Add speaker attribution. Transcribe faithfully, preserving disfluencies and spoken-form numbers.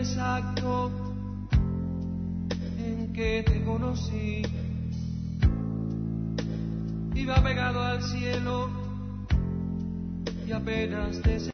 Speaker 1: exacto en que te conocí. Iba pegado al cielo y apenas te